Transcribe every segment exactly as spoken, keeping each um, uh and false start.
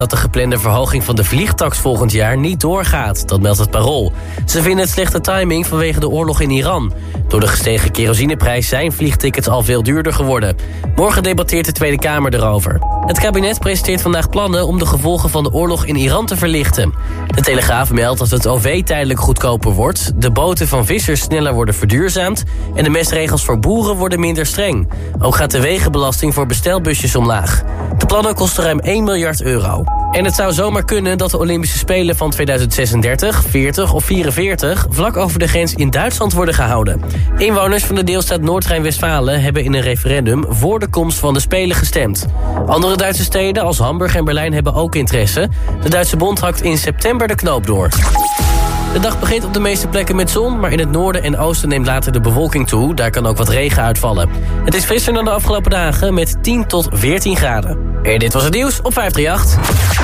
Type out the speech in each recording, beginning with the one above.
dat de geplande verhoging van de vliegtaks volgend jaar niet doorgaat. Dat meldt het Parool. Ze vinden het slechte timing vanwege de oorlog in Iran. Door de gestegen kerosineprijs zijn vliegtickets al veel duurder geworden. Morgen debatteert de Tweede Kamer erover. Het kabinet presenteert vandaag plannen om de gevolgen van de oorlog in Iran te verlichten. De Telegraaf meldt dat het O V tijdelijk goedkoper wordt, de boten van vissers sneller worden verduurzaamd en de mestregels voor boeren worden minder streng. Ook gaat de wegenbelasting voor bestelbusjes omlaag. De plannen kosten ruim één miljard euro. En het zou zomaar kunnen dat de Olympische Spelen van tweeduizend zesendertig, veertig of vierenveertig... vlak over de grens in Duitsland worden gehouden. Inwoners van de deelstaat Noord-Rijn-Westfalen hebben in een referendum voor de komst van de Spelen gestemd. Andere Duitse steden als Hamburg en Berlijn hebben ook interesse. De Duitse bond hakt in september de knoop door. De dag begint op de meeste plekken met zon, maar in het noorden en oosten neemt later de bewolking toe. Daar kan ook wat regen uitvallen. Het is frisser dan de afgelopen dagen met tien tot veertien graden. En dit was het nieuws op vijfdrieënachtig.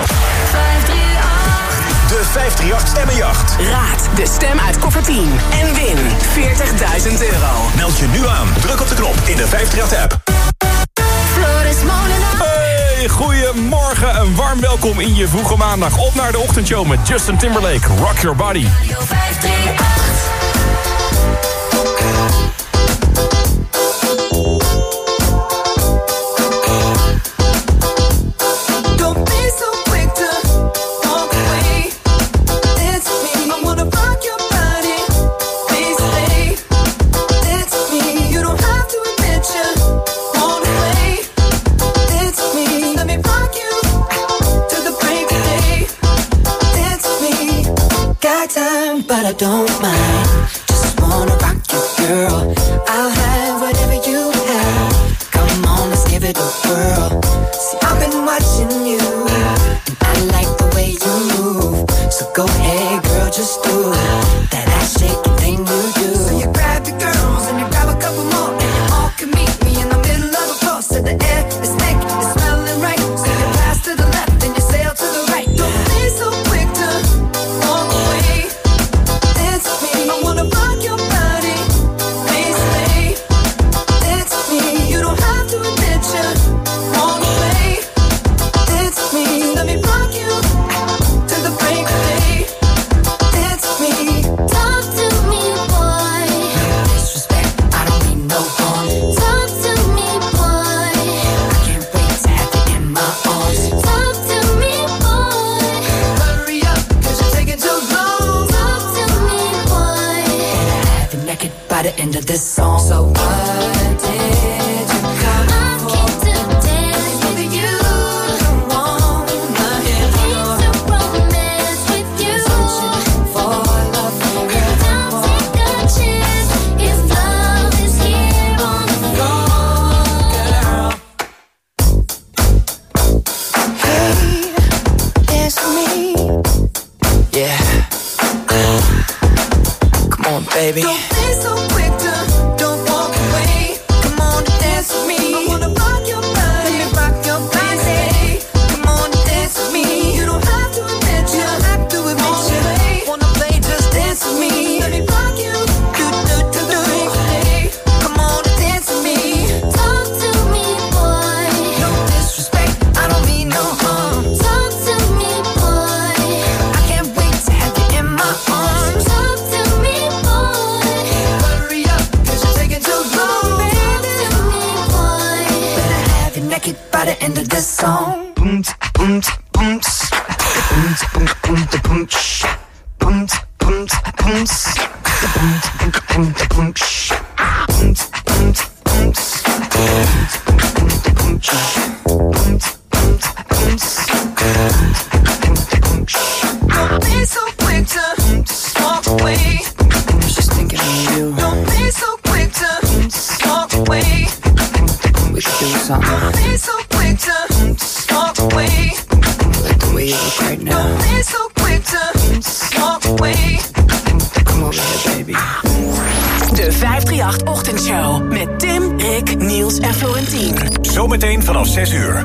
De vijfdrieënachtig Stemmenjacht. Raad de stem uit Koffertien en win veertigduizend euro. Meld je nu aan. Druk op de knop in de vijfdrieënachtig-app. Hey, goedemorgen. Een warm welkom in je vroege maandag. Op naar de ochtendshow met Justin Timberlake. Rock Your Body. But I don't mind. Just wanna rock you, girl. I'll have whatever you have. Come on, let's give it a whirl. See, I've been watching you, and I like the way you move. So go ahead, girl, just do that ass shaking thing you do. So you grab your girls and you grab a couple more, and you all can meet me in the middle of the floor. So the air is thick, it's smelling right. So you pass to the left and you sail to the right. Don't be so quick to walk away. By the end of this song, so what did you come I for? Came to dance with you. Come on, my head came to romance with you. Searching for love, and I'll take a chance if love is here on the floor, girl. Hey, it's me. Yeah. Come on, baby. Don't be so quick to don't walk away. Come on and dance with me. I wanna rock your body. Let me rock your body. Come on and dance with me. You don't have to admit you don't have to admit you wanna play, just dance with me. Let me rock you. Do do do do. Come on and dance with me. Talk to me, boy. No disrespect, I don't mean no harm. Talk to me, boy. I can't wait to have you in my arms. Talk to me, boy. Hurry up, cause you're taking too long. Baby, to me, boy. Better have you naked by the end of this song. Boom, boom, boom, boom, boom, boom, boom, boom, boom, boom, boom, boom, boom, don't be so quick to walk away. I was just thinking of you. Don't be so quick to walk away. We should do something. Don't be so quick to walk away. Like the way you look right now. Don't be so quick to walk away. Come over here, baby. De vijfdrieënachtig Ochtendshow met Tim, Rick, Niels en Florentien. Zometeen vanaf zes uur.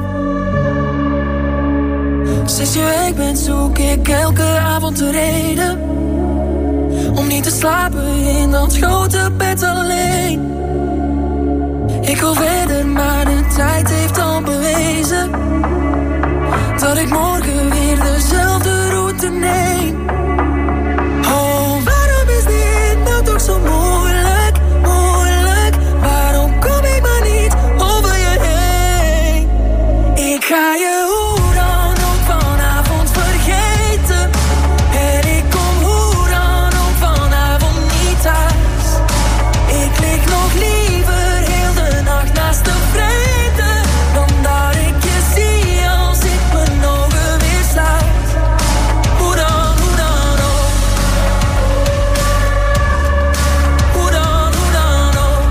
Sinds je weg bent zoek ik elke avond de reden om niet te slapen in dat grote bed alleen. Ik wil verder, maar de tijd heeft al bewezen dat dat ik morgen weer dezelfde route neem. Oh, waarom is dit nou toch zo moeilijk, moeilijk? Waarom kom ik maar niet over je heen? Ik ga je hoe dan ook vanavond vergeten. En ik kom hoe dan ook vanavond niet thuis. Ik lig nog liever heel de nacht naast de vrede, dan dat ik je zie als ik mijn ogen weer sluit. Hoe dan, hoe dan ook. Hoe dan, hoe dan ook.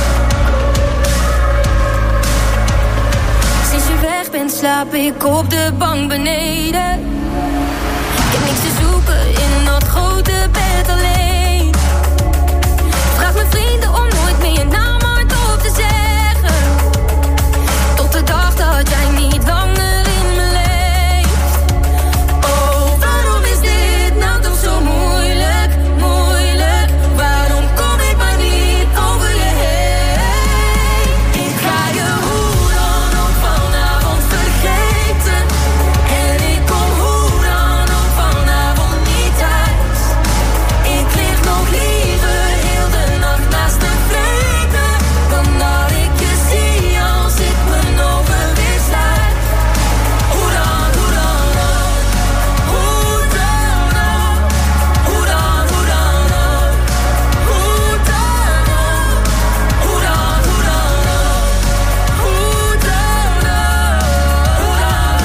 Sinds je weg bent slaap ik op de bank beneden. Ik heb niks te zoeken in dat grote bed alleen. Vraag mijn vrienden om nooit meer je naam hardop te zeggen. Tot de dag dat jij niet langer in me leeft. Oh, waarom is dit nou toch zo moeilijk, moeilijk? Waarom kom ik maar niet over je heen? Ik ga je hoe dan ook vanavond vergeten. En ik kom hoe dan ook vanavond niet thuis. Ik lig nog liever heel de nacht naast de vrede, dan dat ik je zie als ik mijn ogen weer sluit. Hoe dan, hoe dan ook. Hoe dan ook. Hoe dan, hoe dan ook. Hoe dan ook. Hoe dan, hoe dan ook. Hoe dan ook. Hoe dan,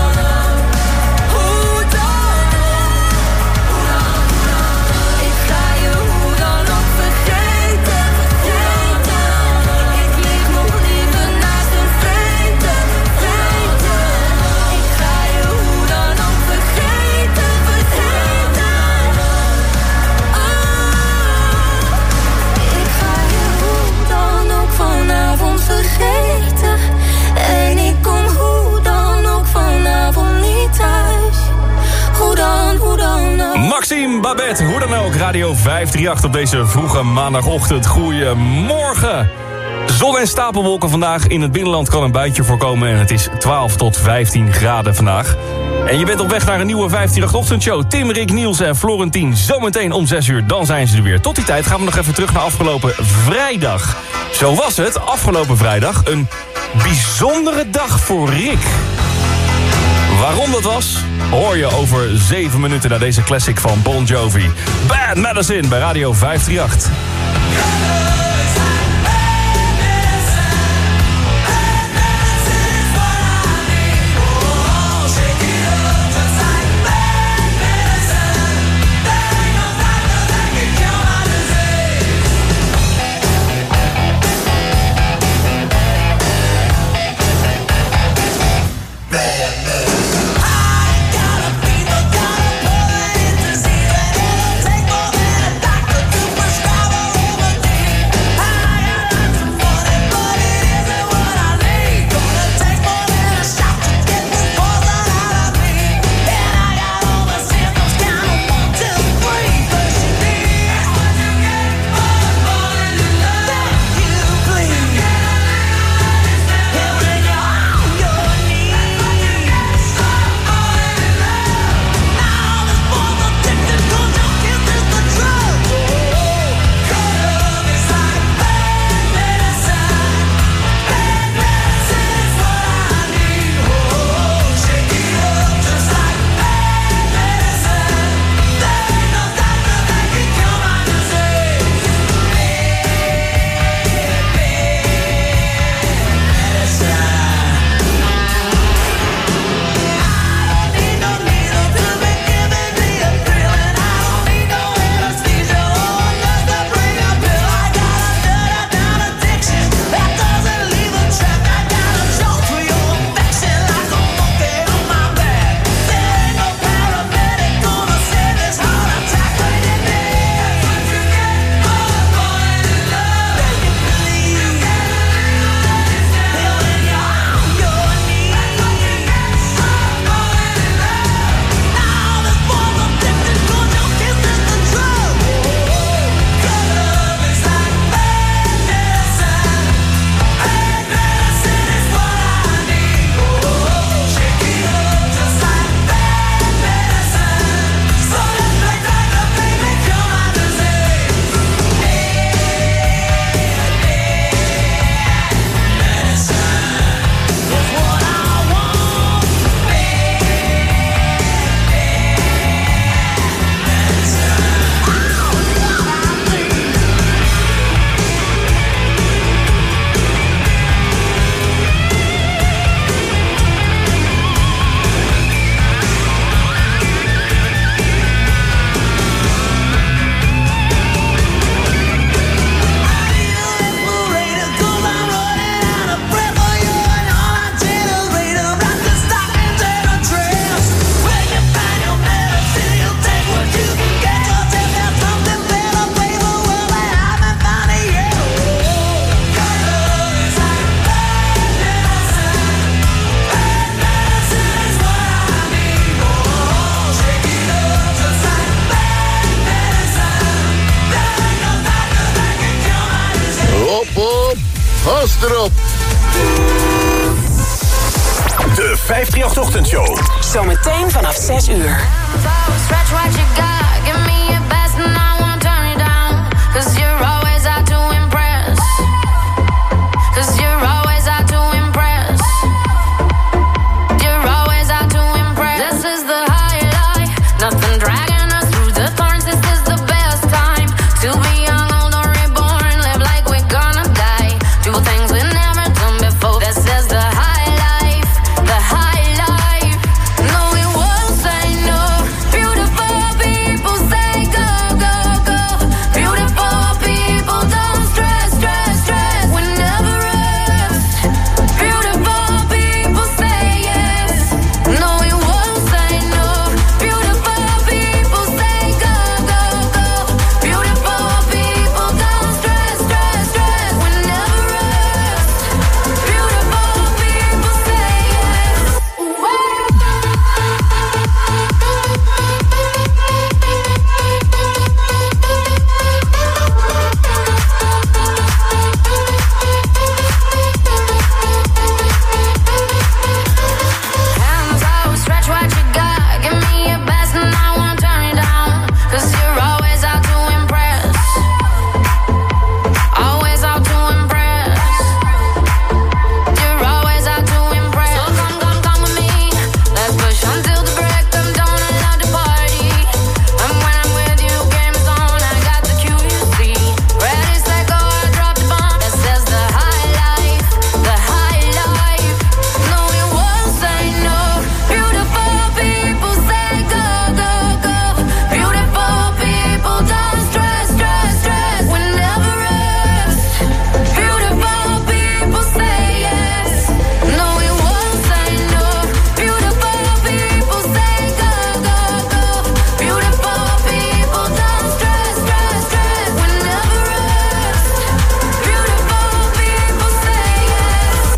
hoe dan ook. Hoe dan ook. Ik ga je hoe dan ook vergeten, vergeten. Ik lig nog liever naast een vrede, vrede. Ik ga je hoe dan ook vergeten, vergeten. Oh, ik ga je hoe dan ook vanavond vergeten. En ik kom hoe dan ook vanavond niet thuis. Hoe dan, hoe dan ook. Maxime, Babette, hoe dan ook. Radio vijf drie acht op deze vroege maandagochtend. Goeiemorgen. Zon en stapelwolken vandaag. In het binnenland kan een buitje voorkomen. En het is twaalf tot vijftien graden vandaag. En je bent op weg naar een nieuwe vijf drie acht ochtendshow. Tim, Rick, Niels en Florentien. Zometeen om zes uur, dan zijn ze er weer. Tot die tijd gaan we nog even terug naar afgelopen vrijdag. Zo was het, afgelopen vrijdag. Een bijzondere dag voor Rick. Waarom dat was, hoor je over zeven minuten na deze classic van Bon Jovi. Bad Medicine bij Radio vijf drie acht. Take more than a doctor to prescribe a remedy. Vast erop. De vijfdrieënachtig-ochtendshow. Zometeen vanaf zes uur. Stretch what you got, give me your best and I won't turn you down. Cause you're always out to impress. Cause you're always out to impress. You're always out to impress. This is the highlight, nothing dragging us through the thorns. This is the best time to be young, old or reborn. Live like we're gonna die, do things we never done before. This is the high life, the high life. No, we won't say no. Beautiful people say go, go, go. Beautiful people don't stress, stress, stress. We never rest. Beautiful people say yes. No, we won't say no. Beautiful people say go, go, go. Beautiful people don't stress, stress, stress. We never rest. Beautiful people say yes. Hands out, stretch what you got. Give me your best and I won't turn you down. Cause you're always out to impress. Always out to impress. You're always out to impress. So come, come, come with me. Let's push until the break of dawn. I love to party. And when I'm with you, game's on. I got the Q, you see. Ready, set, go, I drop the bomb. This is the high life, the high life. No, we won't say no. Beautiful people say go, go, go. Beautiful people don't stress, stress, stress. We never rest. Beautiful people say yes. No, we won't say no. Beautiful people say go, go, go. Beautiful people don't stress, stress, stress. We never rest. Beautiful people say yes.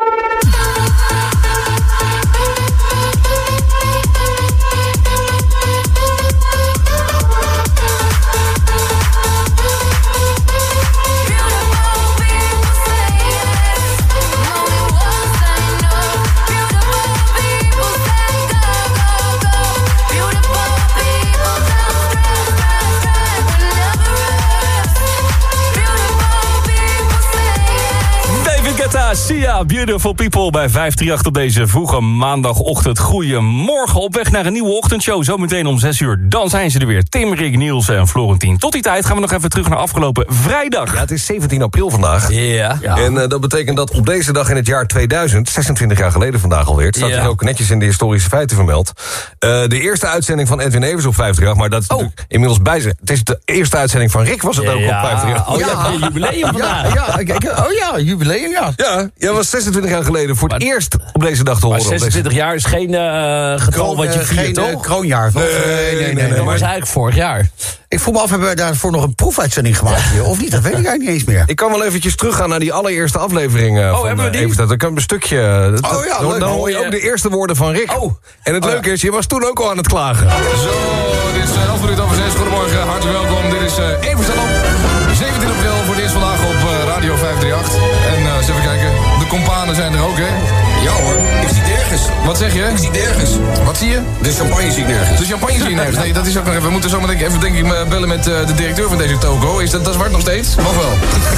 David Guetta, Sia, Beautiful People bij vijf drie acht op deze vroege maandagochtend. Goedemorgen, op weg naar een nieuwe ochtendshow. Zometeen om zes uur, dan zijn ze er weer. Tim, Rick, Niels en Florentien. Tot die tijd gaan we nog even terug naar afgelopen vrijdag. Ja, het is zeventien april vandaag. Ja. En uh, dat betekent dat op deze dag in het jaar tweeduizend, zesentwintig jaar geleden vandaag alweer, het staat Ja. hier ook netjes in de historische feiten vermeld, uh, de eerste uitzending van Edwin Evers op vijf drie acht, maar dat is natuurlijk inmiddels bij zijn. Het is de eerste uitzending van Rick, was het ook Ja. op vijf drie acht. Oh, ja, je jubileum vandaag. Ja, ja, ik- ik- oh ja, jubileum, ja. Ja, jij was zesentwintig jaar geleden voor het Maar- eerst op deze dag te Maar horen. op deze- zesentwintig jaar is geen eh, getal wat je eh, viert, geen toch? eh, kroonjaar. toch? Nee, nee, nee, dat was maar- eigenlijk vorig jaar. Ik vroeg me af, hebben we daarvoor nog een proefuitzending gemaakt hier? Of niet? Dat weet ik eigenlijk niet eens meer. Ik kan wel eventjes teruggaan naar die allereerste aflevering uh, van hebben we uh, die? Evers. Dan kan een stukje. uh, dat- Oh ja, dan, leuk. dan hoor je Mooi, ook uh, de eerste woorden van Rick. Oh. En het Oh, leuke ja. is, je was toen ook al aan het klagen. Zo, dit is elf minuten over zes. Goedemorgen, hartelijk welkom. Dit is uh, Evers dan op. zeventien april voor het eerst vandaag op uh, Radio vijf drie acht. En uh, eens even kijken, de companen zijn er ook, hè? Ja hoor, ik zie nergens. Wat zeg je? Ik zie nergens. Wat zie je? De champagne zie ik nergens. De champagne zie je nergens. Nee, dat is ook nog even. We moeten zo meteen even denk ik, bellen met uh, de directeur van deze toko. Is dat, dat zwart nog steeds? Nog wel.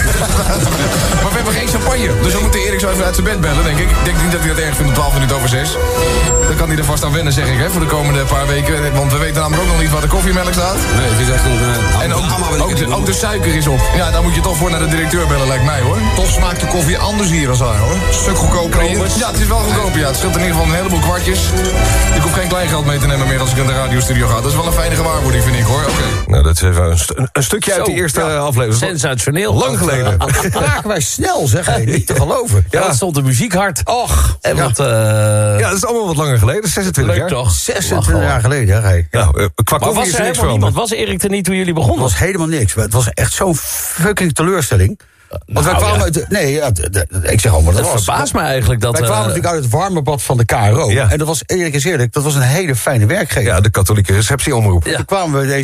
Maar we hebben geen champagne. Dus we moeten Erik zo even uit zijn bed bellen, denk ik. Ik denk niet dat hij dat erg vindt om twaalf minuten over zes. Dan kan hij er vast aan wennen, zeg ik, hè, voor de komende paar weken. Want we weten namelijk ook nog niet waar de koffiemelk staat. Nee, het is echt een... Uh, En ook, allemaal wil ik ook, het de, niet ook de noemen. suiker is op. Ja, daar moet je toch voor naar de directeur bellen, lijkt mij, hoor. Toch smaakt de koffie anders hier als daar hoor. Een stuk goedkoper hier. Ja, het is wel goedkoop, ja. Het scheelt in ieder geval een heleboel kwartjes. Ik hoef geen kleingeld mee te nemen meer als ik naar de radiostudio ga. Dat is wel een fijne gewaarwording, vind ik, hoor. Oké. Nou, dat is even een, st- een stukje uit Zo, die eerste ja. uh, aflevering. Sensationeel. Lang geleden. Raken wij snel, zeg. Hey, niet te geloven. Ja, dat stond de muziek hard. Och, En ja. wat... eh, Ja, dat is allemaal wat langer geleden. zesentwintig leuk jaar. toch? zesentwintig jaar geleden, hè? Hey. Ja, uh, qua Maar koffie was is er er niks helemaal niemand? veranderd. Was Erik er niet toen jullie Het begonnen? was helemaal niks. Het was echt zo'n fucking teleurstelling. Want wij Nou, kwamen ja. uit... de- Nee, ja, d- d- ik zeg al, maar dat Het was... verbaast me eigenlijk dat... Wij eh, kwamen natuurlijk uit het warme bad van de K R O. Ja. En dat was, eerlijk is eerlijk, dat was een hele fijne werkgever. Ja, de katholieke receptieomroep. Ja. Toen kwamen we deze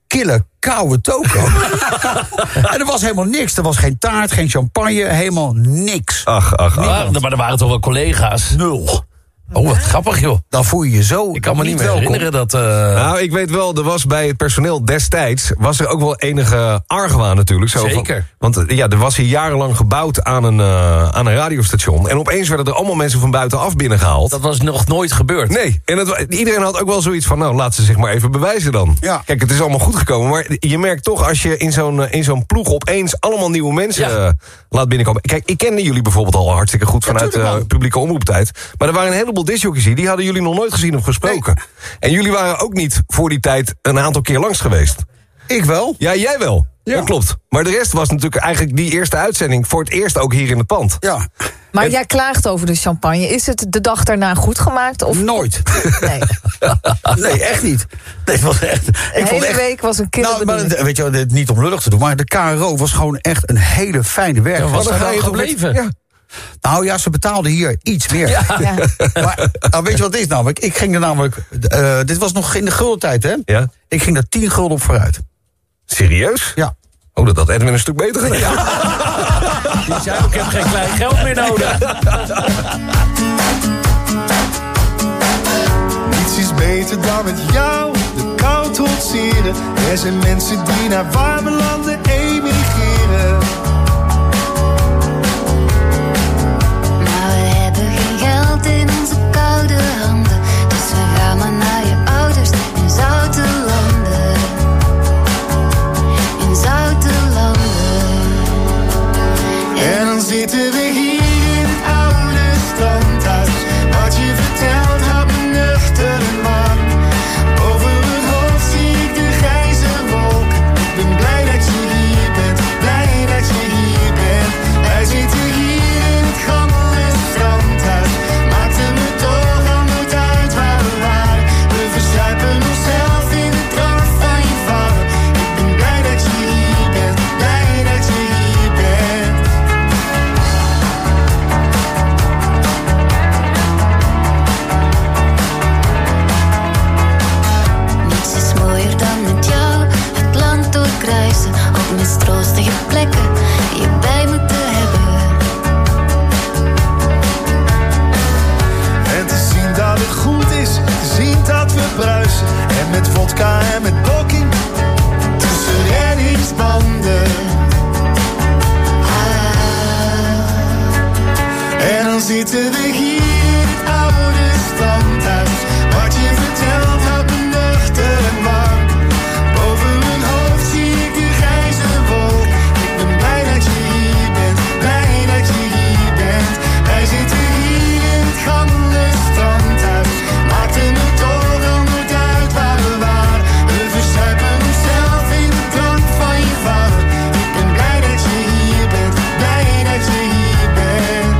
kille, koude toko. En er was helemaal niks. Er was geen taart, geen champagne, helemaal niks. Ach, ach, ach. Maar, maar er waren toch wel collega's? Nul. Oh, wat grappig, joh. Dan voel je je zo. Ik kan me niet meer welkom. herinneren dat... Uh... Nou, ik weet wel, er was bij het personeel destijds... was er ook wel enige argwaan natuurlijk. Zo Zeker. Van, want ja, er was hier jarenlang gebouwd aan een, uh, aan een radiostation. En opeens werden er allemaal mensen van buitenaf binnengehaald. Dat was nog nooit gebeurd. Nee, en het, iedereen had ook wel zoiets van... nou, laat ze zich maar even bewijzen dan. Ja. Kijk, het is allemaal goed gekomen. Maar je merkt toch, als je in zo'n in zo'n ploeg... opeens allemaal nieuwe mensen Ja. uh, laat binnenkomen. Kijk, ik kende jullie bijvoorbeeld al hartstikke goed... Ja, vanuit tuurlijk, uh, man. publieke omroeptijd. Maar er waren een heleboel discjockeys hier... die hadden jullie nog nooit gezien of gesproken. Nee. En jullie waren ook niet voor die tijd een aantal keer langs geweest. Ik wel. Ja, jij wel. Ja. Dat klopt. Maar de rest was natuurlijk eigenlijk die eerste uitzending... voor het eerst ook hier in het pand. Ja. Maar En- jij klaagt over de champagne. Is het de dag daarna goed gemaakt? Of... Nooit. Nee. Nee, echt niet. Nee, het was echt, De ik vond hele echt, week was een kille nou, maar, bedoeling. weet je wel, dit niet om lullig te doen... maar de K R O was gewoon echt een hele fijne werk. Ja, was Dan er ga wel je toch met- gebleven? Ja. Nou ja, ze betaalden hier iets meer. Ja. Maar nou, weet je wat het is namelijk? Ik ging er namelijk... Uh, dit was nog in de guldentijd, hè? Ja? Ik ging er tien gulden op vooruit. Serieus? Ja. Oh, dat had Edwin een stuk beter gedaan. Ja. Die zei ook, ik heb geen klein geld meer nodig. Niets is beter dan met jou de kou trotseren. Er zijn mensen die naar warme landen emigreren. Maar we hebben geen geld in onze koude handen. Dus we gaan maar naar je ouders in zoute landen. In zoute landen. En dan zitten we hier in het oude strandhuis. Wat je vertelt houdt me nuchter en warm. Over mijn hoofd zie ik de grijze wolk. Ik ben blij dat je hier bent, blij dat je hier bent. Wij zitten hier in het gammele strandhuis. Maakte me toch al nooit uit waar we waren. We verzuipen onszelf in de drank van je vader. Ik ben blij dat je hier bent, blij dat je hier bent. Niets is mooier dan met jou het land doorkruisen. Op mistroostige plekken je bij moeten hebben. En te zien dat het goed is, te zien dat we bruisen. En met vodka en met blokking tussen reddingsbanden. Ah. En dan zitten we hier in het oude standhuis. Wat je vertelt houdt me nuchter en warm. Boven mijn hoofd zie ik de grijze wolk. Ik ben blij dat je hier bent, blij dat je hier bent. Wij zitten hier in het gammele strandhuis. Maakte me toch al nooit uit waar we waren. We verzuipen onszelf in de drank van je vader. Ik ben blij dat je hier bent, blij dat je hier bent.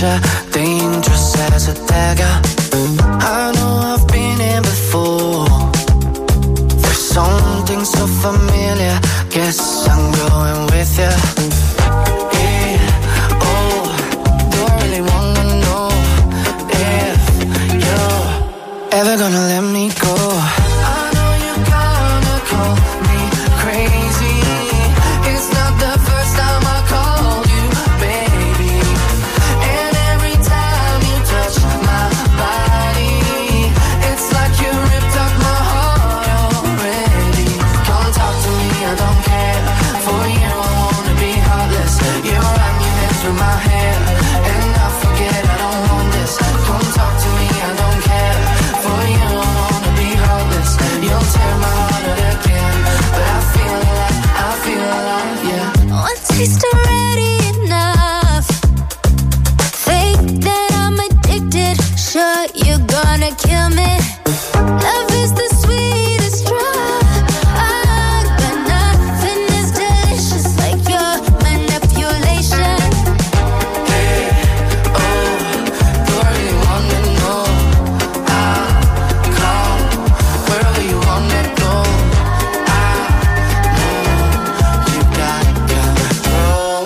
danger, dangerous as a dagger. I know I've been here before. There's something so familiar. Guess I'm going with you. Yeah, oh, do I really wanna know if you're ever gonna let me go? I know you're gonna call me crazy. It's not the first time I called you, baby. And every time you touch my body, it's like you ripped up my heart already. Come talk to me, I don't care. For you, I wanna be heartless. You run your hands through my hair, and I forget I don't want this. Come talk to me, I don't care. For you, I wanna be heartless. You'll tear my heart out again, but I feel alive, I feel alive, yeah. One taste already enough. Fake that I'm addicted. Sure, you're gonna kill me. Love is the sweetest drug. But nothing is delicious like your manipulation. Hey, oh, do I really wanna know how come? Where do you wanna go? I know you got control.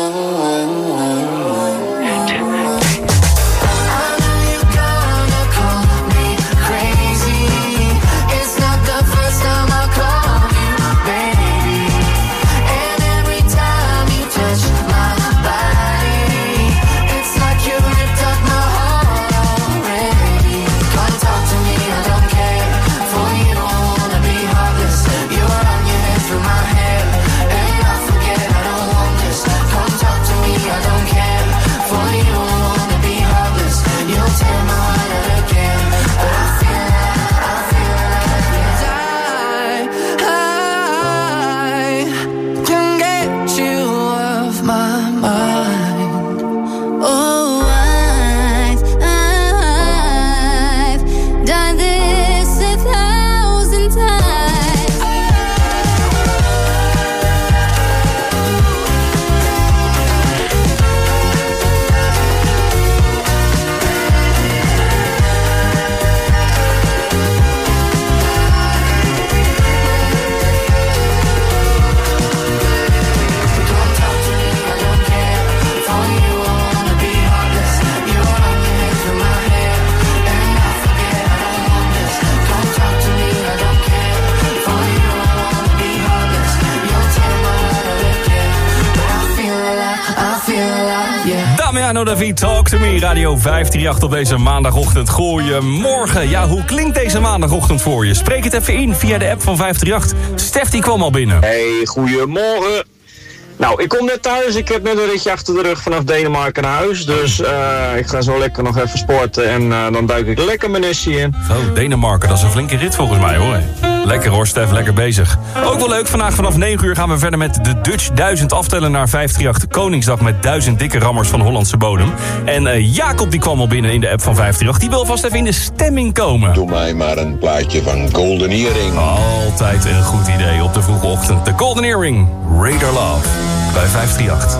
I know you're gonna call me crazy. It's not the first time I called you, baby. And every time you touch my body, it's like you ripped up my heart already. Come talk to me, I don't care. For you, I wanna be heartless. You run your hands through my hair, and I forget I don't want this. Come talk to me, I don't care. For you, I wanna be heartless. You'll tear my heart out again, but I feel like, I feel like, yes, I, I can get you off my mind. Oh, I've, I've done this a thousand times. Come talk to me, I don't care. For you, I wanna be heartless. You run your hands through my hair, and I forget I don't want this. Come talk to me, I don't care. For you, I wanna be heartless. You'll tear my heart out again, but I feel alive, I feel alive, yeah. Damiano David, Talk to Me, Radio vijf drie acht op deze maandagochtend. Goeiemorgen. Ja, hoe klinkt deze maandagochtend voor je? Spreek het even in via de app van vijf drie acht. Stef, die kwam al binnen. Hey, goedemorgen. Nou, ik kom net thuis. Ik heb net een ritje achter de rug vanaf Denemarken naar huis. Dus uh, ik ga zo lekker nog even sporten en uh, dan duik ik lekker mijn nestje in. Zo, Denemarken, dat is een flinke rit volgens mij hoor. Lekker hoor, Stef, lekker bezig. Ook wel leuk, vandaag vanaf negen uur gaan we verder met de Dutch duizend aftellen naar vijf drie acht Koningsdag met duizend dikke rammers van Hollandse bodem. En uh, Jacob die kwam al binnen in de app van vijf drie acht. Die wil vast even in de stemming komen. Doe mij maar een plaatje van Golden Earring. Altijd een goed idee op de vroege ochtend. De Golden Earring, Radar Love, bij vijf drie acht.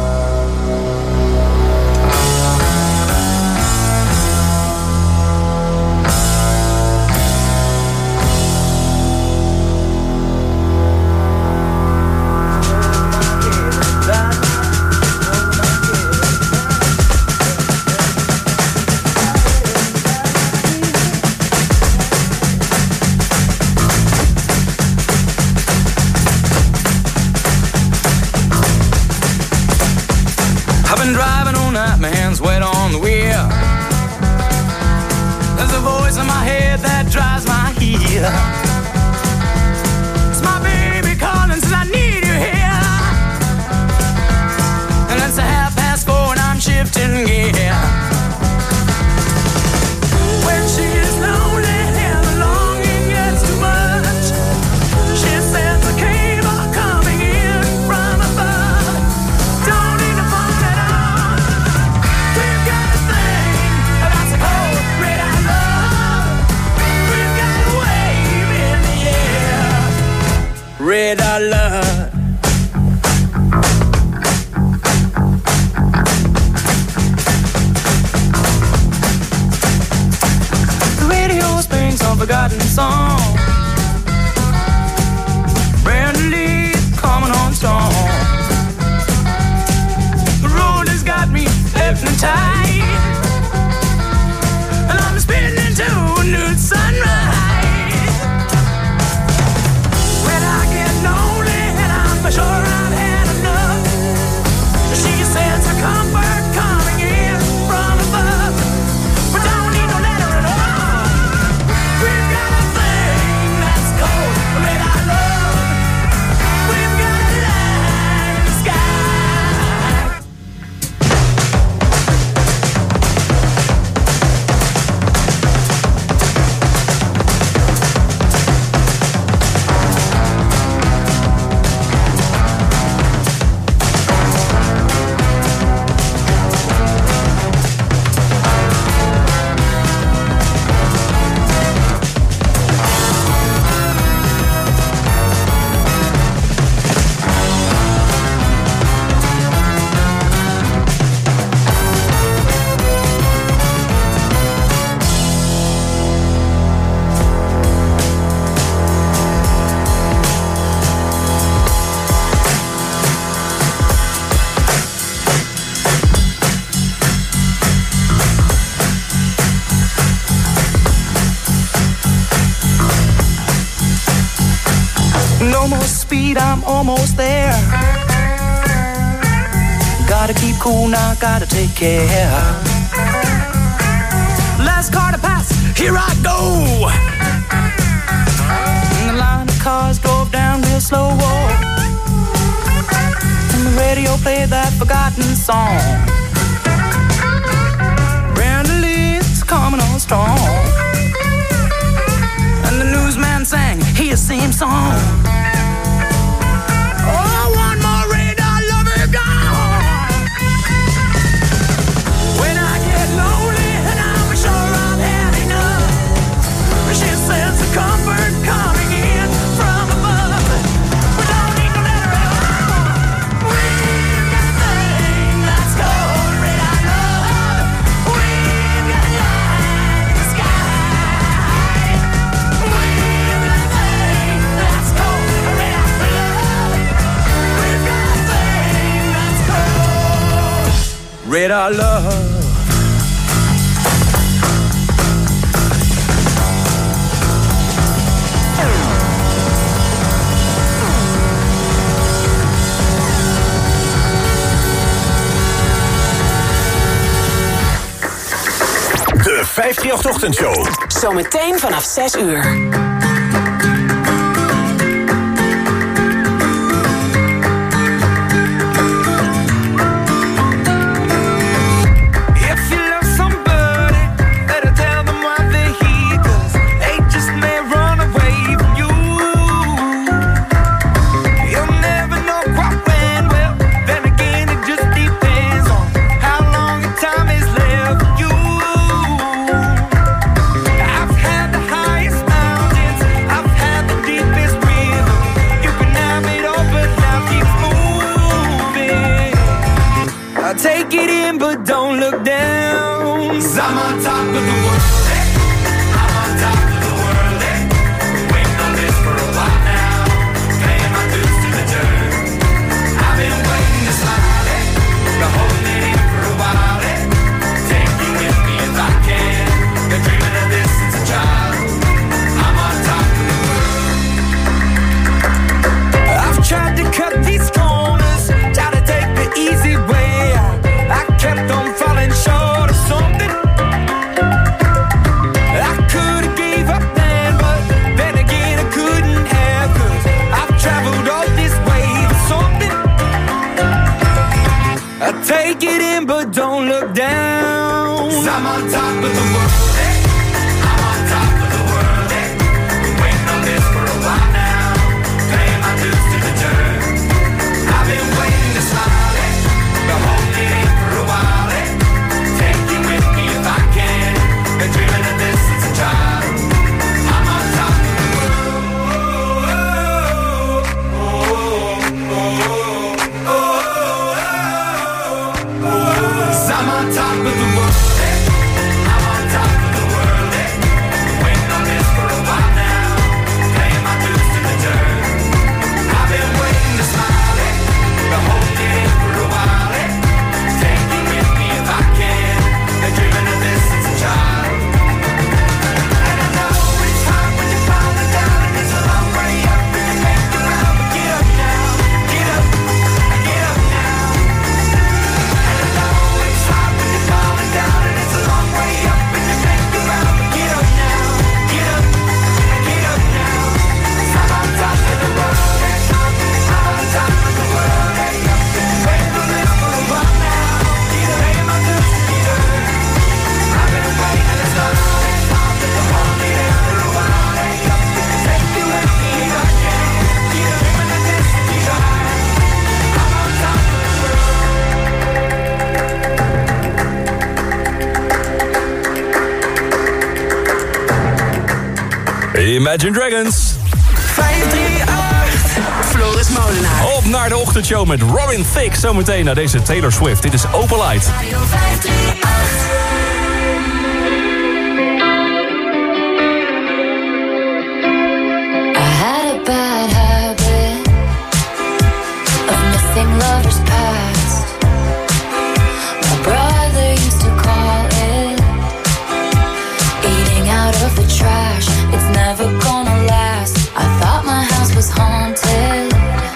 Driving all night, my hands wet on the wheel. There's a voice in my head that drives my heel. It's my baby calling, says I need you here. And it's a half past four and I'm shifting gear. When she is lonely and the longing gets too much, she says the cable coming in from above. Don't need to phone at all. We've got a thing that's a cold red I love. We've got a wave in song. Brand new leaf coming on strong. The road has got me hypnotized, and I'm spinning to a new sunrise. When I get lonely and I'm sure I've had enough, she sends her comfort coming in from above. We don't need no letter at all. We've got a thing that's called red eye love. We've got a light in the sky. No more speed, I'm almost there. Gotta keep cool now, gotta take care. Last car to pass, here I go. And the line of cars drove down real slow. And the radio played that forgotten song. Brandon Lee's coming on strong. And the newsman sang his same song. Oh, one more radar lover gone. When I get lonely and I'm sure I've had enough, she sends a comfort coming in from above. We don't need no letter at all. We've got a thing that's called red eye love. We've got a light in the sky. We've got a thing that's called red eye love. We've got a thing that's called red eye love. De vijfdrieënachtig Ochtendshow. Zometeen vanaf zes uur. If you love somebody, better tell them why they're here, 'cause they just may run away from you. You'll never know quite when, well, then again it just depends on how long your time is left for you. I've had the highest mountains, I've had the deepest river. You can have it all, but now keep moving. I'll take it in, but don't look down. 'Cause I'm on top of the world. eh? I'm on top of the world. eh? Waiting on this for a while now. Paying my dues to the dirt. I've been waiting to smile. eh? Been holding it in for a while. eh? Take you with me if I can. Been dreaming of this since a child. I'm on top of the world. I've tried to cut these corners, try to take the easy way out. I kept on falling short of something. I could have gave up then, but then again I couldn't have, 'cause I've traveled all this way for something. I take it in, but don't look down. 'Cause I'm on top of the world. eh? I'm on top of the world. eh? Been waiting on this for a while now. Paying my dues to the dirt. I've been waiting to smile. eh? Been holding it in for a while. eh? Take you with me if I can. Been dreaming of this since a child. I'm on top of the world. I'm on top of the world, eh? Waiting on this for a while now. Imagine Dragons. vijf drie acht, Floris Molenaar. Op naar de ochtendshow met Robin Thicke. Zometeen naar deze Taylor Swift. Dit is Open Light. Radio vijf drie acht. I had a bad habit of missing lovers past. My brother used to call it eating out of the trash. It's never gonna last. I thought my house was haunted.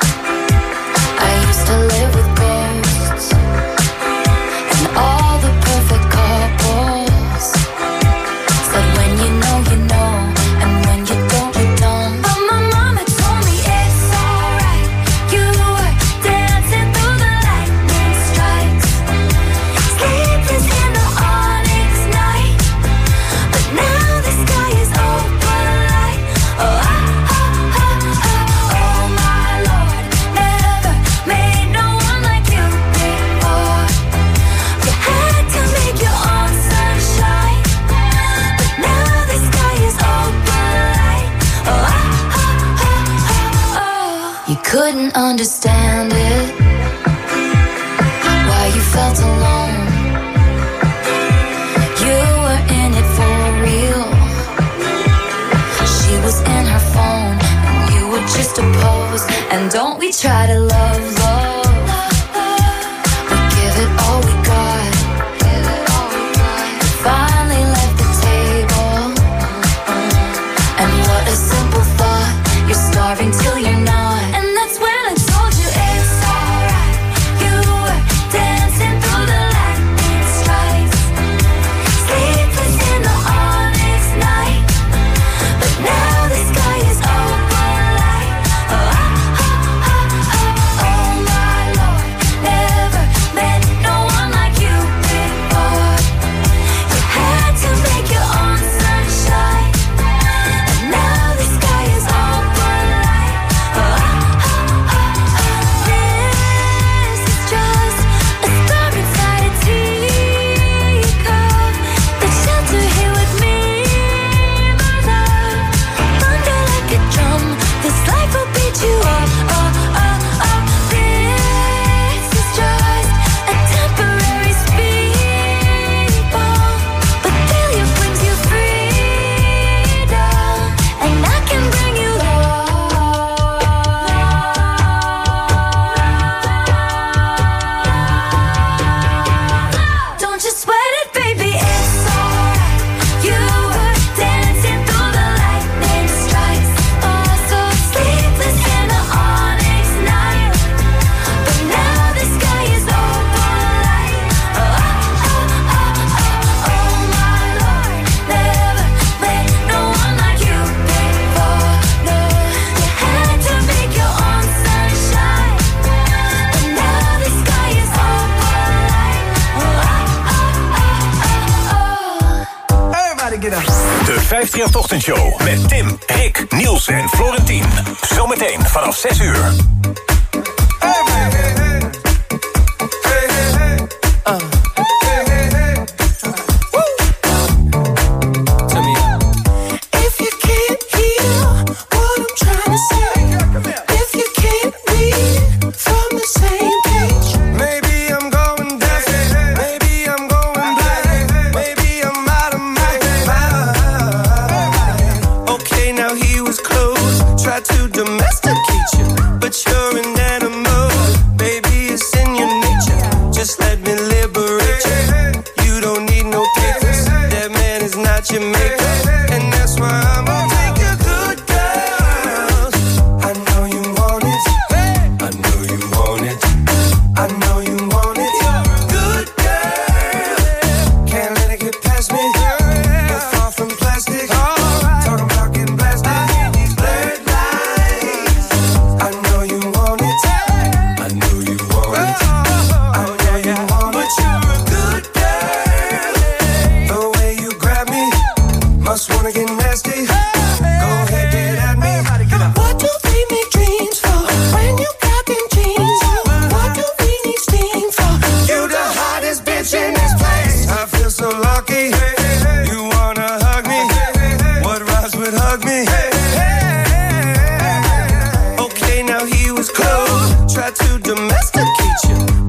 I used to live with ghosts and all the perfect couples said when you know you know and when you don't you don't. But my mama told me it's alright. You were dancing through the lightning strikes, sleepless in the onyx night. But now the sky is open light. Oh, ah, ah, ah, ah. Oh my Lord, never made no one like you before. You had to make your own sunshine, but now the sky is open light. Oh, ah, ah, ah, ah, oh. You couldn't understand it, why you felt alone. You were in it for real. She was in her phone and you were just a pose. And don't we try to love, love. We give it all we got. We finally left the table. And what a simple thought. You're starving till you're not. And that's when I told you it's alright. You were dancing through the lightning strikes, sleepless in the onyx night. But now the sky is open light. Oh, ah, ah, ah, ah. Oh my Lord, never met no one like you before. You had to make your own sunshine, and now the sky is open light. Oh, ah, ah, ah, ah. This is just a star inside a teacup. The shelter here with me, my love. Thunder like a drum, this life will beat you up, up, up, up. This is just a temporary speed bump, but failure brings you freedom, and I can bring you love. Don't you sweat it, baby, it's alright. You were dancing through the lightning strikes, oh so sleepless in the onyx night. But now the sky is open light. Oh, ah, ah, ah, ah. Oh my Lord, never met no one like you before. No, you had to make your own sunshine, but now the sky is open light. Oh, ah, ah, ah, ah, oh. Everybody get up. De vijf drie acht Ochtendshow met Tim, Rick, Niels en Florentien. Zometeen vanaf zes uur. If you can't hear what I'm trying to say, if you can't read from the same page, maybe I'm going deaf, maybe I'm going blind, maybe I'm out of my mind. Okay, now he was close, tried to domesticate you, but you're an animal, baby, it's in your nature. Just let me liberate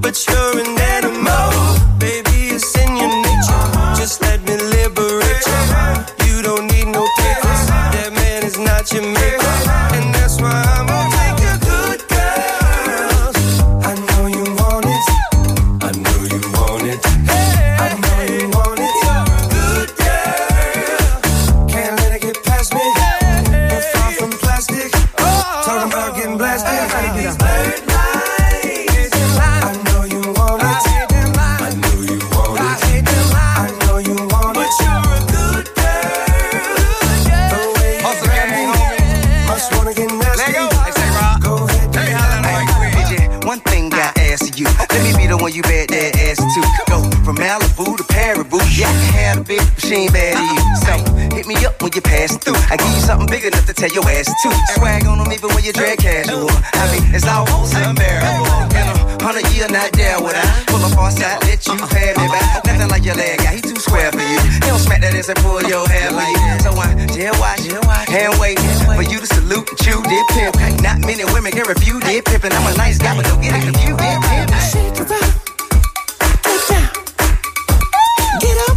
but you're an animal. Baby, it's in your nature. Just let me liberate you. You don't need no papers. That man is not your maker, and that's why I'm gonna take your good girls. I know you want it. I know you want it. I know you want it. Good girl. Can't let it get past me. You're far from plastic. Talking about getting blasted. These blurred lines. I know you want it. I know you want it. I know you want it. But you're a good girl. The way you grab me, must wanna get nasty. Go ahead, do it. One thing I ask you, let me be the one you bet that ass to. Go from Malibu to Paribu. Yeah, I can have a big machine bad to you. So hit me up when you pass through. I give you something big enough to tell your ass to. Swag on them even when you drag casual. I mean, it's almost unbearable. In a hundred year, not there would I pull up on side, let you pay me back. Nothing like your leg guy, he too square for you. He don't smack that ass and pull your hair for you. So I jail watch, hand wait for you to salute and chew did pimp. Not many women can refuse did pimpin'. I'm a nice guy, but don't get it confused. Did pimp. Shake around, get down, get up.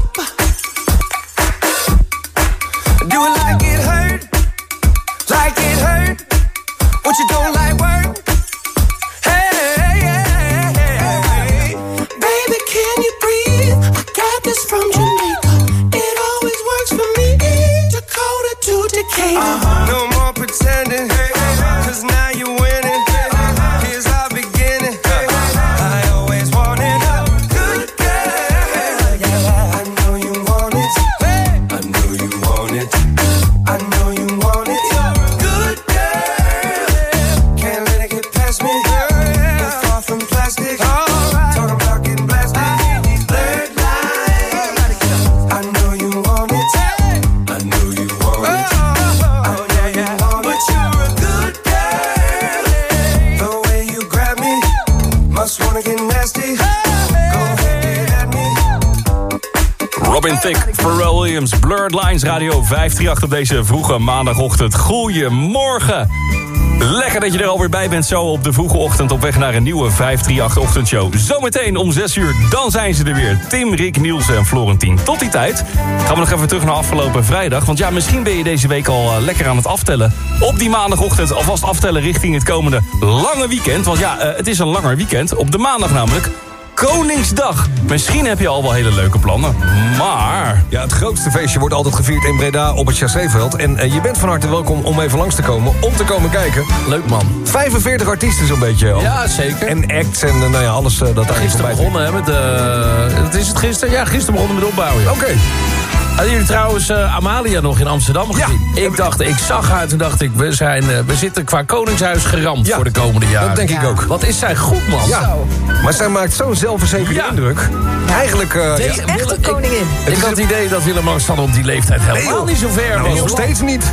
Do it like it hurt, like it hurt. What you don't like work? Hey, hey, hey, hey, hey. Baby, can you breathe? I got this from Jamaica. It always works for me. Dakota to Decatur. Uh-huh. No more pretending, cause now you're winning. Here's our beginning. I always wanted a good girl. I know you want it. I know you want it. I know you want it. Good girl. Can't let it get past me. You're far from plastic. Talking about getting blasted. These blurred lines. I know you want it. I know you want it. I know you want it. But you're a good girl. The way you grab me, must wanna get nasty. Go ahead, get at me. Robin Thicke, Pharrell Williams, Blurred Lines, Radio vijf drie acht op deze vroege maandagochtend. Goedemorgen. Lekker dat je er alweer bij bent zo op de vroege ochtend op weg naar een nieuwe vijf drie acht ochtendshow. Zometeen om zes uur, dan zijn ze er weer. Tim, Rick, Nielsen en Florentien. Tot die tijd gaan we nog even terug naar afgelopen vrijdag. Want ja, misschien ben je deze week al uh, lekker aan het aftellen. Op die maandagochtend alvast aftellen richting het komende lange weekend. Want ja, uh, het is een langer weekend. Op de maandag namelijk Koningsdag. Misschien heb je al wel hele leuke plannen, maar... Ja, het grootste feestje wordt altijd gevierd in Breda op het Chasséveld. En uh, je bent van harte welkom om even langs te komen, om te komen kijken. Leuk man. vijfenveertig artiesten zo'n beetje. Al. Ja, zeker. En acts en uh, nou ja, alles uh, dat daar gisteren begonnen, hè, met... Uh, het is het gisteren? Ja, gisteren begonnen met opbouwen. Oké. Okay. Hadden jullie trouwens uh, Amalia nog in Amsterdam gezien? Ja. Ik dacht, ik zag haar, toen dacht ik, we, zijn, uh, we zitten qua Koningshuis geramd ja, voor de komende jaren. Dat denk ik ja. ook. Wat is zij goed, man. Ja. Zo. Maar zij maakt zo'n zelfverzekerde ja. indruk. Eigenlijk... Uh, Deze ja. echte koningin. Ik, ik had het idee dat Willem-Alexander op die leeftijd helemaal nee, niet zo ver nou, was. Nog steeds niet.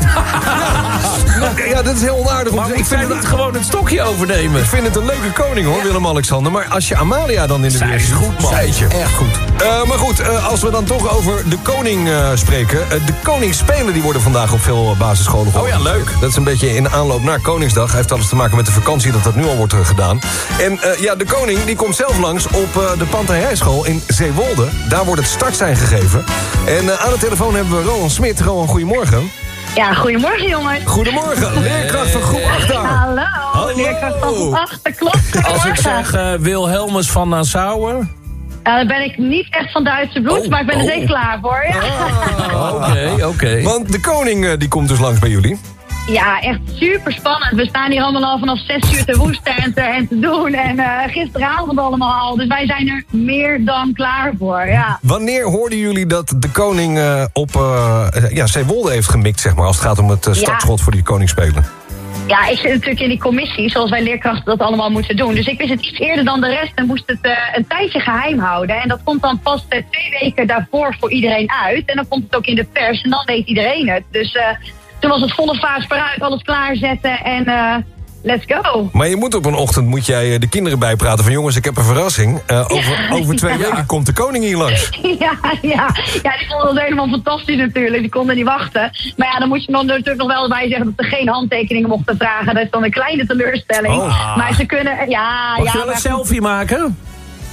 ja. ja, dat is heel onaardig. Maar ik vind het niet gewoon het stokje overnemen. Ik vind het een leuke koning, hoor, ja. Willem-Alexander. Maar als je Amalia dan in de weer is goed, man. Zijtje. Echt goed. Uh, maar goed, uh, als we dan toch over de koning uh, spreken... De koningsspelen die worden vandaag op veel basisscholen gehouden. Oh ja, leuk. Dat is een beetje in aanloop naar Koningsdag. Hij heeft alles te maken met de vakantie dat dat nu al wordt gedaan. En uh, ja, de koning die komt zelf langs op uh, de Pantheijschool in Zeewolde. Daar wordt het startsein gegeven. En uh, aan de telefoon hebben we Rowan Smit. Rowan, goedemorgen. Ja, goedemorgen jongens. Goedemorgen, leerkracht van groep acht daar. Hallo, Hallo. leerkracht van groep acht, dat klopt. Als ik zeg uh, Wilhelmus van Nassau... Uh, dan ben ik niet echt van Duitse bloed, oh, maar ik ben er oh. zeker klaar voor. Oké, ja. oké. Okay, okay. Want de koning uh, die komt dus langs bij jullie. Ja, echt super spannend. We staan hier allemaal al vanaf zes uur te woesten en te, en te doen. En uh, gisteravond allemaal al. Dus wij zijn er meer dan klaar voor, ja. Wanneer hoorden jullie dat de koning uh, op uh, ja, Zeewolde heeft gemikt, zeg maar... als het gaat om het uh, startschot ja. voor die koningsspelen? Ja, ik zit natuurlijk in die commissie, zoals wij leerkrachten dat allemaal moeten doen. Dus ik wist het iets eerder dan de rest en moest het uh, een tijdje geheim houden. En dat komt dan pas uh, twee weken daarvoor voor iedereen uit. En dan komt het ook in de pers en dan weet iedereen het. Dus uh, toen was het volle vaart vooruit, alles klaarzetten en... Uh, let's go. Maar je moet op een ochtend moet jij de kinderen bijpraten van... jongens, ik heb een verrassing. Uh, over, ja, over twee ja. weken komt de koning hier langs. Ja, ja. ja, die vonden het helemaal fantastisch natuurlijk. Die konden niet wachten. Maar ja, dan moet je dan natuurlijk nog wel bij zeggen... dat ze geen handtekeningen mochten vragen. Dat is dan een kleine teleurstelling. Oh. Maar ze kunnen... Ja, Mag ja, je wel een maar... selfie maken?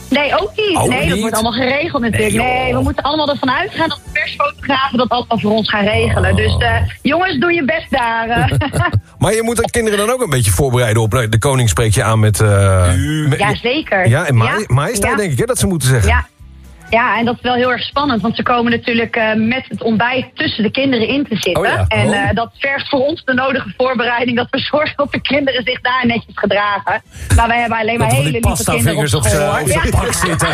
Nee, ook niet. Ook nee, dat niet? wordt allemaal geregeld natuurlijk. Nee, Nee, joh. we moeten allemaal ervan uitgaan dat de persfotografen dat allemaal voor ons gaan regelen. Oh. Dus uh, jongens, doe je best daar. uh. Maar je moet de kinderen dan ook een beetje voorbereiden op... De koning spreek je aan met... uh, met Ja, zeker. Ja, en ma- Ja. majesteit Ja. denk ik hè, dat ze moeten zeggen. Ja. Ja, en dat is wel heel erg spannend, want ze komen natuurlijk uh, met het ontbijt tussen de kinderen in te zitten. Oh ja. En Oh. uh, dat vergt voor ons de nodige voorbereiding, dat we zorgen dat de kinderen zich daar netjes gedragen. Maar wij hebben alleen maar Dat er van hele die lieve kinderen op pasta-vingers op school. zijn- op zijn Ja. pak zitten.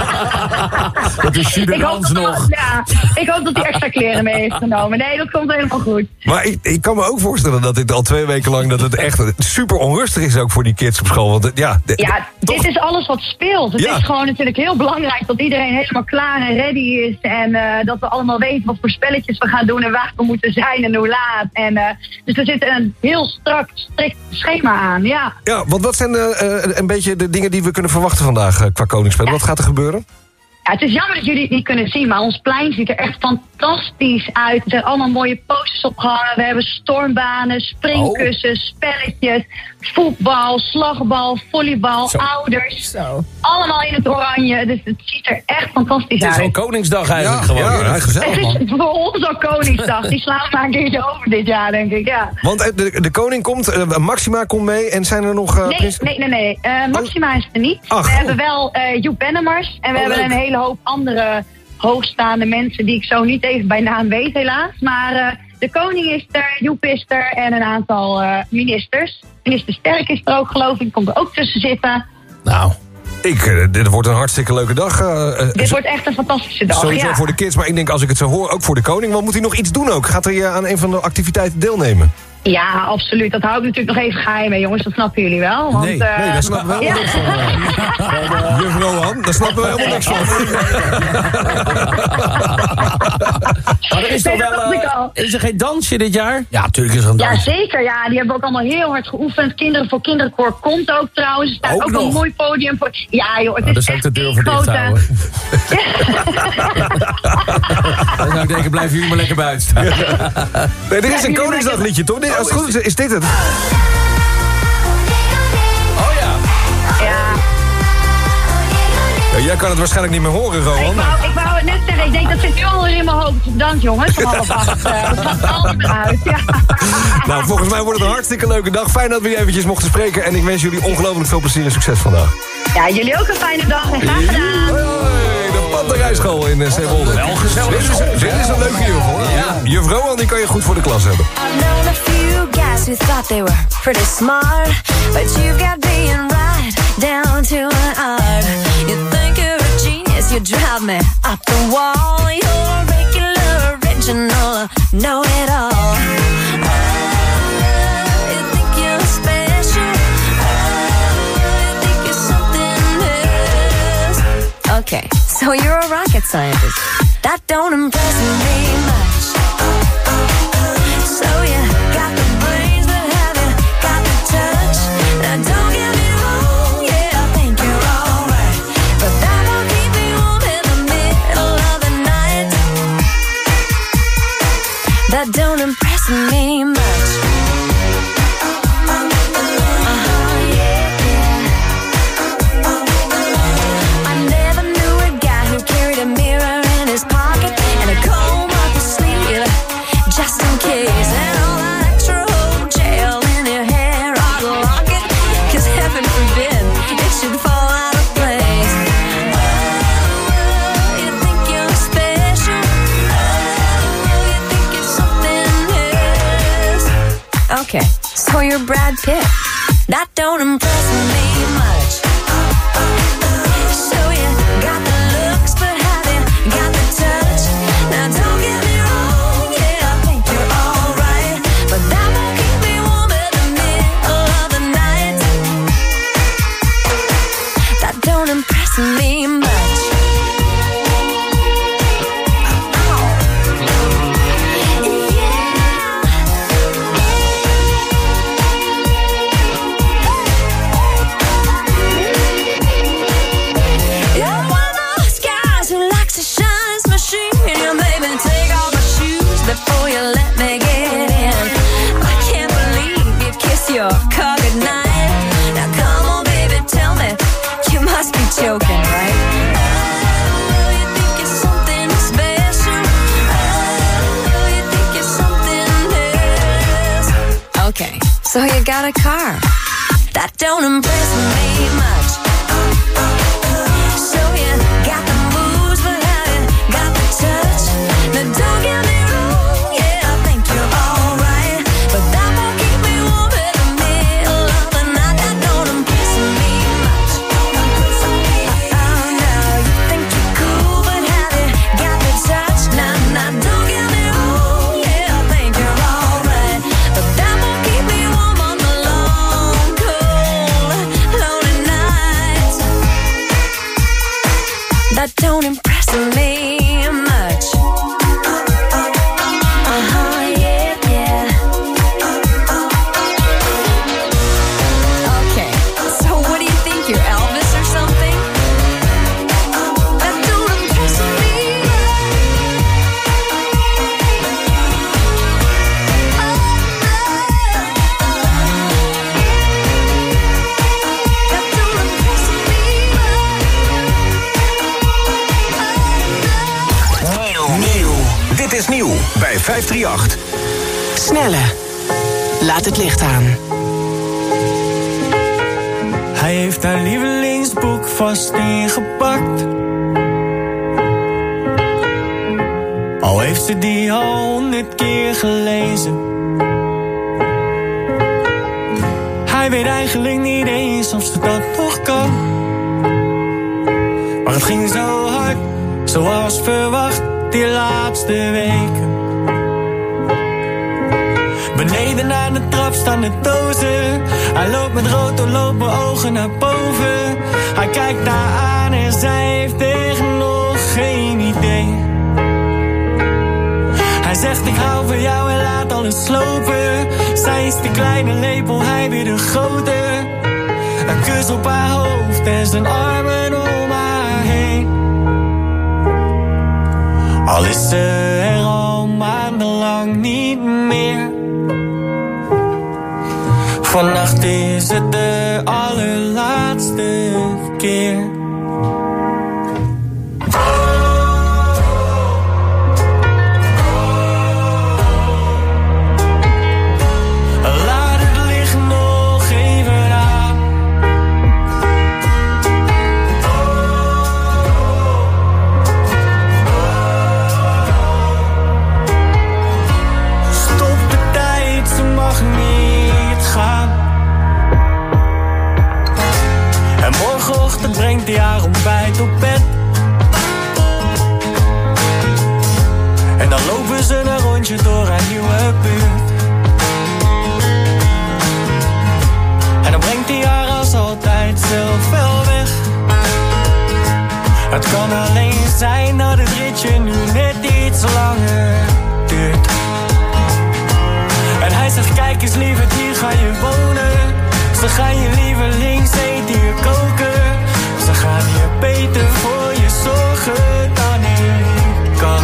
Dat is Ik hoop, Juderans dat, nog. ja, ik hoop dat hij extra kleren mee heeft genomen. Nee, dat komt helemaal goed. Maar ik, ik kan me ook voorstellen dat dit al twee weken lang... dat het echt super onrustig is ook voor die kids op school. Want het- ja, de- Ja, dit is alles wat speelt. Het Ja. is gewoon natuurlijk heel belangrijk dat iedereen helemaal klaar en ready is. En uh, dat we allemaal weten wat voor spelletjes we gaan doen en waar we moeten zijn en hoe laat. En, uh, dus er zit een heel strak, strikt schema aan, ja. ja, want wat zijn de, uh, een beetje de dingen die we kunnen verwachten vandaag uh, qua koningsspel? Ja. Wat gaat er gebeuren? Ja, het is jammer dat jullie het niet kunnen zien, maar ons plein ziet er echt fantastisch uit. Er zijn allemaal mooie posters opgehangen. We hebben stormbanen, springkussens, spelletjes, voetbal, slagbal, volleybal, Zo. ouders. Zo. Allemaal in het oranje, dus het ziet er echt fantastisch Het is uit. gewoon Koningsdag eigenlijk Ja, gewoon. ja, ja, gezellig, Het is voor ons ook Koningsdag. Die slaan we maar een keertje over dit jaar, denk ik, ja. Want uh, de, de koning komt, uh, Maxima komt mee en zijn er nog... Uh, Nee, prins- nee, nee, nee. Uh, Maxima is er niet. Ach, we oh. hebben wel uh, Joep Bennemars. En we Oh, hebben leuk. een hele hoop andere hoogstaande mensen... die ik zo niet even bij naam weet, helaas. Maar uh, de koning is er, Joep is er en een aantal uh, ministers. Minister Sterk is er ook, geloof ik. Die komt er ook tussen zitten. Nou, Ik, uh, dit wordt een hartstikke leuke dag. Uh, uh, Dit wordt echt een fantastische dag, Sowieso ja. voor de kids, maar ik denk als ik het zo hoor, ook voor de koning. Want moet hij nog iets doen ook? Gaat hij uh, aan een van de activiteiten deelnemen? Ja, absoluut. Dat hou ik natuurlijk nog even geheim, hè, jongens. Dat snappen jullie wel. Want, Nee, uh, nee, dat snappen we helemaal ja. niks van. Juffrouw Han, daar snappen we helemaal niks van. maar er is toch Nee, dat wel... dacht ik uh, al. is er geen dansje dit jaar? Ja, natuurlijk is er een Ja, dansje. zeker. Ja, die hebben ook allemaal heel hard geoefend. Kinderen voor Kinderkoor komt ook trouwens. Er staat Ook ook, nog? een mooi podium voor. Ja, joh, het Nou, dan is zou ik echt de deur één voor dicht grote- houden. Dan zou ik denken, blijven jullie maar lekker buiten staan. Nee, er is een Koningsdagliedje, toch? Dit- Als het goed is, is dit het? Oh ja. Ja, Ja, jij kan het waarschijnlijk niet meer horen, ik Rowan. wou, ik wou het net zeggen. Ik denk, dat zit nu al in mijn hoofd. Dank jongens, om half acht. Uh, dat gaat alles eruit. Ja. Nou, volgens mij wordt het een hartstikke leuke dag. Fijn dat we je eventjes mochten spreken. En ik wens jullie ongelooflijk veel plezier en succes vandaag. ja, jullie ook een fijne dag en graag gedaan. Hoi, de Panterijschool in uh, Zeewolde. Wel gezellig. Dit is, dit is een leuke juf, hoor. Ja. Juf Rowan, die kan je goed voor de klas hebben. I've known a few guys who thought they were pretty smart, but you've got being right down to an art. You think you're a genius, you drive me up the wall. You're a regular, original, know-it-all. Oh, you think you're special. Oh, you think you're something else. Okay, so you're a rocket scientist. That don't impress me much. So you got the brains, but have you got the touch? Now don't get me wrong, yeah, I think you're alright, but that won't keep me warm in the middle of the night. That don't impress me much. Uh-huh, yeah, yeah. I never knew a guy who carried a mirror in his pocket and a comb up his sleeve, just in case. And all that extra old gel in your hair, I'd lock it, 'cause heaven forbid it should fall out of place. Oh, you think you're special. Oh, you think you're something else. Okay, so you're Brad Pitt. That don't impress me much. So you got the looks, but have you got the touch? Now don't get me wrong, yeah, I think you're alright, but that won't keep me warm in the middle of the night. That don't impress me much. So you got a car. That don't impress me much. So you got the moves, but have you got the touch? Now don't get me wrong, yeah, I think you're alright, but that won't keep me warm in the middle of the night. That don't impress me much. Oh no, you think you're cool, but have you got the touch? Nah, nah, don't get me wrong, yeah, I think you're alright, but that won't keep me warm on the long, cold, lonely nights. That don't impress me much. Uh-huh, yeah, yeah. Okay, so what do you think, you're Elvis or something? That don't impress me Nieuw. Dit is nieuw bij vijf drie acht. Snelle. Laat het licht aan. Hij heeft haar lievelingsboek vast ingepakt. Al heeft ze die al honderd keer gelezen. Hij weet eigenlijk niet eens of ze dat nog kan. Maar het ging zo hard, zoals verwacht, die laatste weken. Beneden aan de trap staan de dozen. Hij loopt met rood doorlopen ogen naar boven. Hij kijkt haar aan en zij heeft echt nog geen idee. Hij zegt ik hou van jou en laat alles slopen. Zij is de kleine lepel, hij weer de grote. Een kus op haar hoofd en zijn armen om haar heen. Al is ze er al maandenlang niet meer. Vannacht is het de allerlaatste keer. Laat het licht nog even aan. Stop de tijd, ze mag niet gaan. En morgenochtend brengt hij haar ontbijt op bed. En dan lopen ze een rondje door haar nieuwe buurt. En dan brengt hij haar als altijd zelf wel weg. Het kan alleen zijn dat het ritje nu net iets langer duurt. En hij zegt kijk eens lieverd, hier ga je wonen. Ze gaan je lievelingseten hier koken. Ze gaan hier beter voor je zorgen dan ik kan.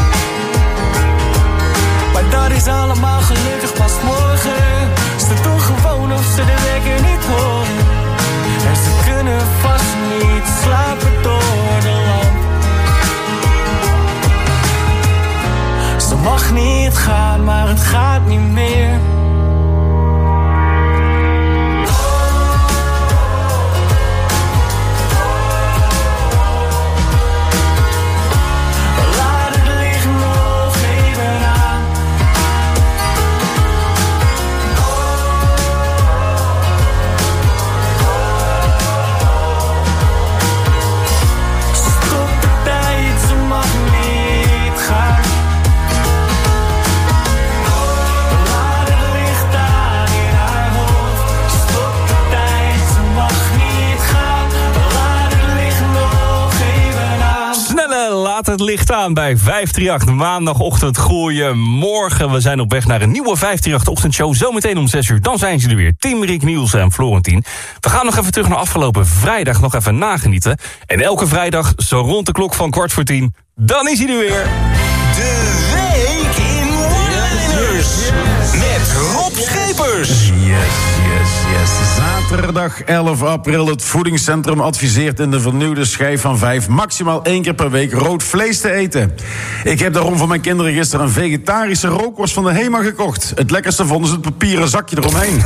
Maar dat is allemaal gelukkig pas morgen. Ze doen gewoon of ze de wekker niet horen. En ze kunnen vast niet slapen door de lamp. Ze mag niet gaan, maar het gaat niet meer. Laat het licht aan bij vijf drie acht. Maandagochtend, goeiemorgen. We zijn op weg naar een nieuwe vijf drie acht ochtendshow. Zometeen om zes uur, dan zijn ze er weer. Tim, Rick, Niels en Florentien. We gaan nog even terug naar afgelopen vrijdag, nog even nagenieten. En elke vrijdag, zo rond de klok van kwart voor tien, dan is hij er weer. De week in One-Liners. Nieuws met Rob Schepers. Yes, yes, yes. Zaterdag elf april. Het voedingscentrum adviseert in de vernieuwde schijf van vijf... maximaal één keer per week rood vlees te eten. Ik heb daarom voor mijn kinderen gisteren een vegetarische rookworst van de Hema gekocht. Het lekkerste vonden ze het papieren zakje eromheen.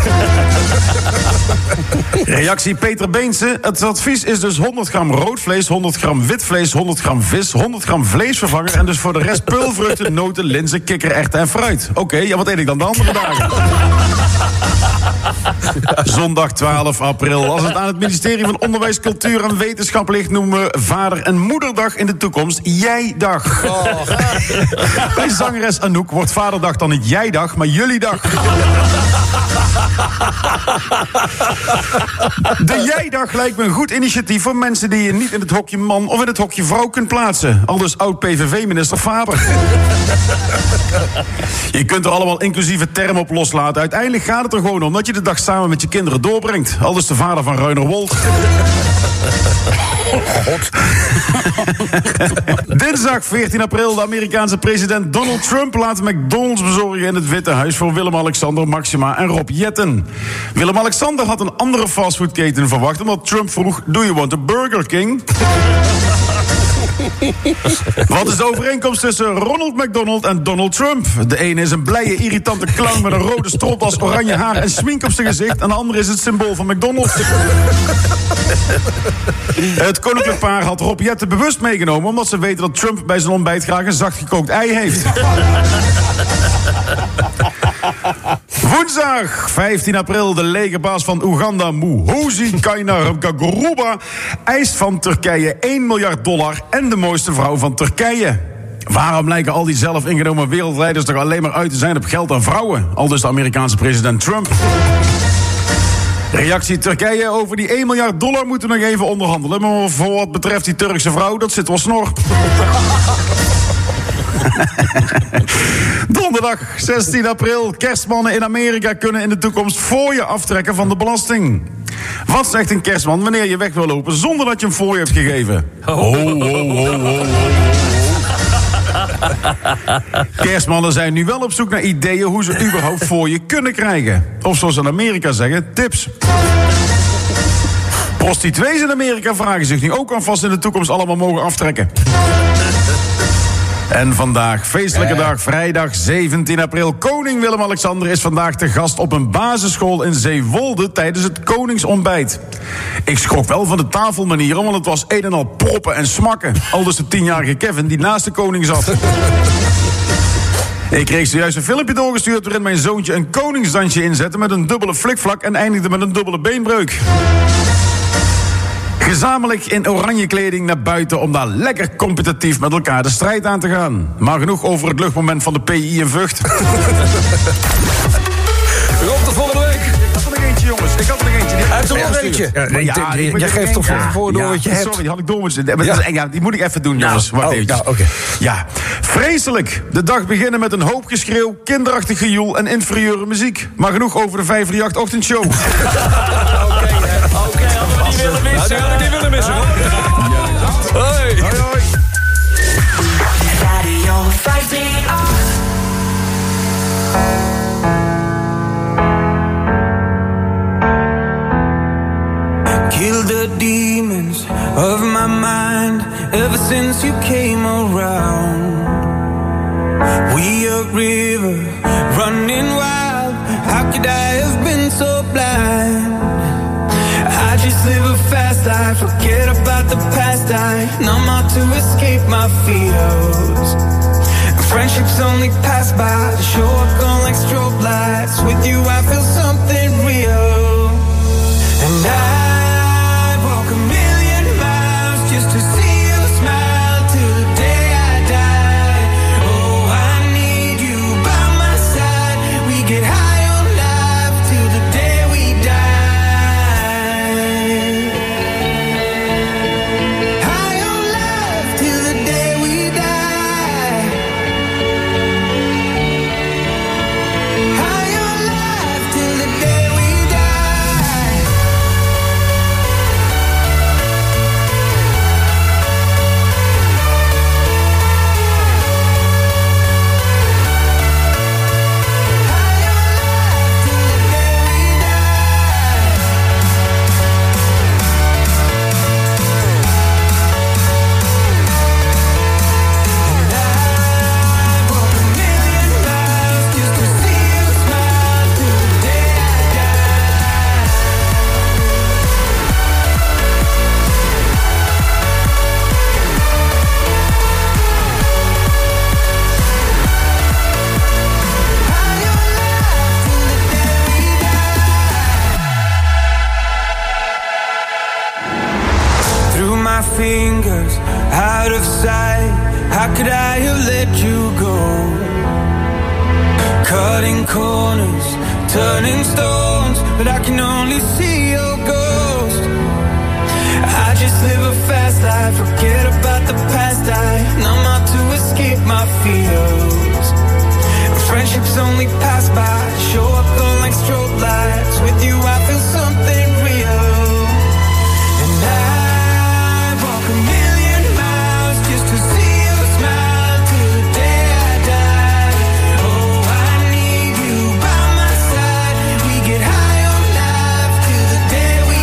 Reactie Peter Beense. Het advies is dus honderd gram rood vlees, honderd gram wit vlees, honderd gram vis, honderd gram vleesvervanger... en dus voor de rest peulvruchten, noten, linzen, kikkererwten en fruit. Oké, okay, ja, wat eet ik dan de andere dagen? Zondag twaalf april. Als het aan het ministerie van Onderwijs, Cultuur en Wetenschap ligt... noemen we Vader- en Moederdag in de toekomst Jij-dag. Oh. Bij zangeres Anouk wordt Vaderdag dan niet Jij-dag, maar Jullie-dag. De Jij-dag lijkt me een goed initiatief voor mensen die je niet in het hokje man of in het hokje vrouw kunt plaatsen. Aldus oud-P V V-minister Faber. Je kunt er allemaal inclusieve termen op loslaten. Uiteindelijk gaat het er gewoon om dat je de dag samen met je kinderen doorbrengt. Aldus de vader van Ruinerwold. Dinsdag veertien april. De Amerikaanse president Donald Trump laat McDonald's bezorgen in het Witte Huis voor Willem-Alexander, Maxima en Rob Jetten. Willem-Alexander had een andere fastfoodketen verwacht, omdat Trump vroeg: Do you want a Burger King? Wat is de overeenkomst tussen Ronald McDonald en Donald Trump? De ene is een blije, irritante clown met een rode stropdas, oranje haar en smink op zijn gezicht. En de andere is het symbool van McDonald's. Het koninklijk paar had Rob Jetten bewust meegenomen, omdat ze weten dat Trump bij zijn ontbijt graag een zacht gekookt ei heeft. Woensdag vijftien april. De legerbaas van Oeganda, Muhoozi Kainerugaba, eist van Turkije één miljard dollar en de mooiste vrouw van Turkije. Waarom lijken al die zelf ingenomen wereldleiders toch alleen maar uit te zijn op geld en vrouwen? Aldus de Amerikaanse president Trump. Reactie Turkije: over die één miljard dollar moeten we nog even onderhandelen. Maar voor wat betreft die Turkse vrouw, dat zit wel snor. Donderdag zestien april. Kerstmannen in Amerika kunnen in de toekomst fooien aftrekken van de belasting. Wat zegt een kerstman wanneer je weg wil lopen zonder dat je hem fooi hebt gegeven? Ho, ho, ho, ho, ho. Kerstmannen zijn nu wel op zoek naar ideeën hoe ze überhaupt fooien kunnen krijgen. Of zoals ze in Amerika zeggen, tips. Prostituees in Amerika vragen zich nu ook af of ze in de toekomst allemaal mogen aftrekken. En vandaag, feestelijke dag, vrijdag zeventien april. Koning Willem-Alexander is vandaag te gast op een basisschool in Zeewolde tijdens het koningsontbijt. Ik schrok wel van de tafelmanieren, want het was een en al proppen en smakken. Aldus de tienjarige Kevin die naast de koning zat. Ik kreeg zojuist een filmpje doorgestuurd waarin mijn zoontje een koningsdansje inzette met een dubbele flikvlak en eindigde met een dubbele beenbreuk. Gezamenlijk in oranje kleding naar buiten om daar lekker competitief met elkaar de strijd aan te gaan. Maar genoeg over het luchtmoment van de P I in Vught. Rob, tot volgende week. Ik had er nog eentje, jongens. Ik had er nog eentje. Hij heeft er nog eentje. Ja, nee, ja, ja, jij geeft toch ja, voor door ja, wat je hebt. Sorry, die had ik door moeten zetten. Ja. Ja, die moet ik even doen, jongens. Nou, Wacht oh, even. nou, okay. Ja, vreselijk. De dag beginnen met een hoop geschreeuw, kinderachtig gejoel en inferieure muziek. Maar genoeg over de vijf drie acht ochtendshow. Oké, oké, hadden we niet willen missen. Nou, die hadden we niet willen missen. Hoi. Hoi, hoi. Radio vijf drie acht. Kill the demons of my mind ever since you came around. We a river running wild. How could I have been so blind? I just live a fast life, forget about the past. I numb out to escape my fears. Friendships only pass by, show up gone like strobe lights. With you I feel something real. And I walk a million miles just to see you smile till the day I die. Oh, I need you by my side. We get high on life till the day we die. High on life till the day we die. High on life till the sight. How could I have let you go? Cutting corners, turning stones, but I can only see your ghost. I just live a fast life, forget about the past. I numb out to escape my fears. Friendships only pass by, show up on like strobe lights. With you I feel something real. And I walk a million miles just to see you smile till the day I die. Oh, I need you by my side. We get high on life till the day we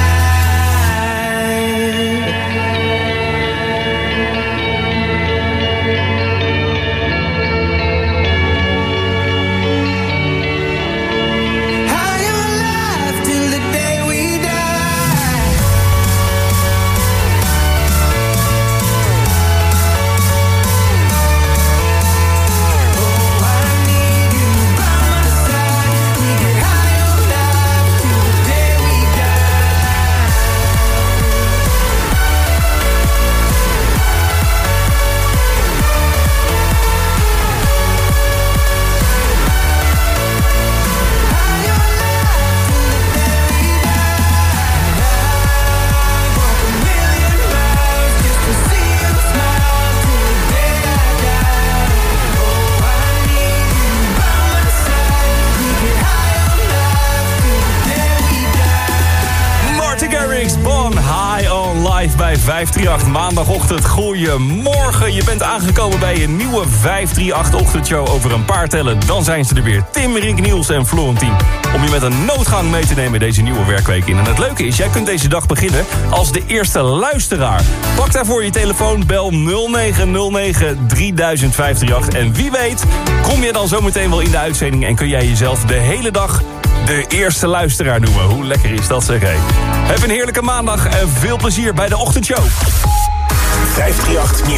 Bij vijf drie acht, maandagochtend. Goedemorgen. Je bent aangekomen bij een nieuwe vijf drie acht ochtendshow. Over een paar tellen, dan zijn ze er weer. Tim, Rick, Niels en Florentien. Om je met een noodgang mee te nemen deze nieuwe werkweek in. En het leuke is, jij kunt deze dag beginnen als de eerste luisteraar. Pak daarvoor je telefoon, bel nul negen nul negen drie duizend vijf drie acht. En wie weet, kom je dan zometeen wel in de uitzending... en kun jij jezelf de hele dag de eerste luisteraar noemen. Hoe lekker is dat, zeg hé. Heb een heerlijke maandag en veel plezier bij de ochtendshow. vijf drie acht Nieuws.